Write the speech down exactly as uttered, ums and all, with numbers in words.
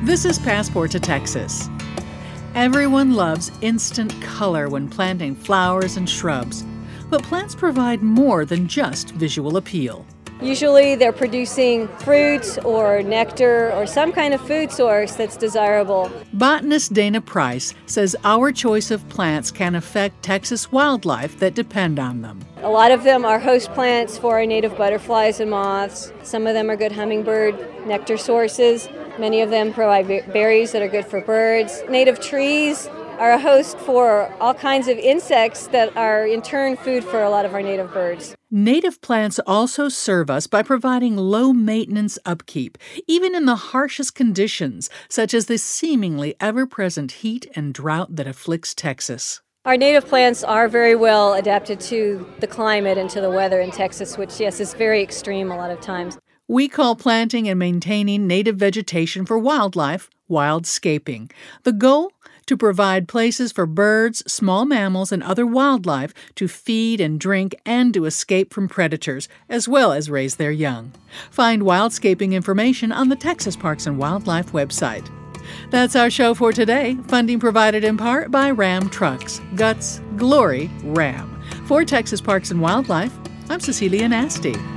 This is Passport to Texas. Everyone loves instant color when planting flowers and shrubs, but plants provide more than just visual appeal. Usually they're producing fruit or nectar or some kind of food source that's desirable. Botanist Dana Price says our choice of plants can affect Texas wildlife that depend on them. A lot of them are host plants for our native butterflies and moths. Some of them are good hummingbird nectar sources. Many of them provide berries that are good for birds. Native trees are a host for all kinds of insects that are in turn food for a lot of our native birds. Native plants also serve us by providing low-maintenance upkeep, even in the harshest conditions, such as the seemingly ever-present heat and drought that afflicts Texas. Our native plants are very well adapted to the climate and to the weather in Texas, which, yes, is very extreme a lot of times. We call planting and maintaining native vegetation for wildlife wildscaping. The goal? To provide places for birds, small mammals, and other wildlife to feed and drink and to escape from predators, as well as raise their young. Find wildscaping information on the Texas Parks and Wildlife website. That's our show for today. Funding provided in part by Ram Trucks. Guts, glory, Ram. For Texas Parks and Wildlife, I'm Cecilia Nasty.